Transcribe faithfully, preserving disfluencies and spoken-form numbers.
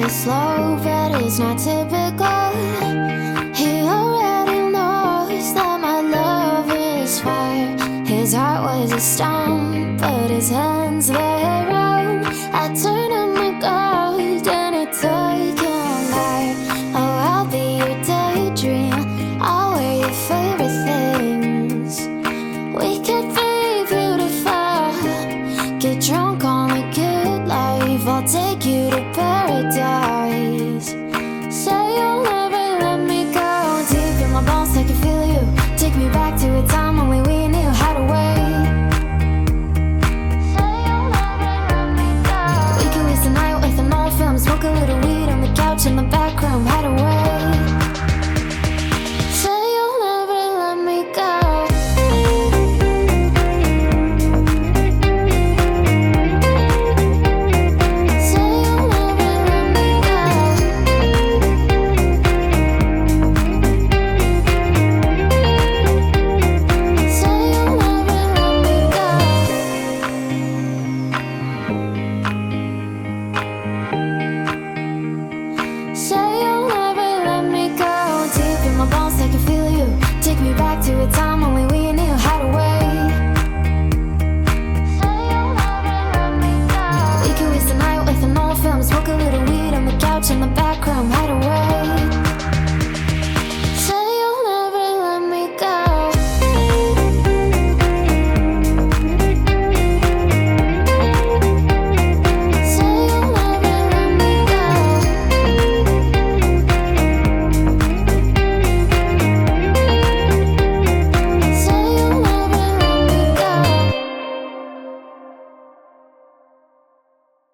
slow, but it's not typical. He already knows that my love is fire. His heart was a stone, but his hands were round. I turned on my gold and it took your light. Oh, I'll be your daydream, I'll wear your favorite things. We could be beautiful, get drunk on a good life. I'll take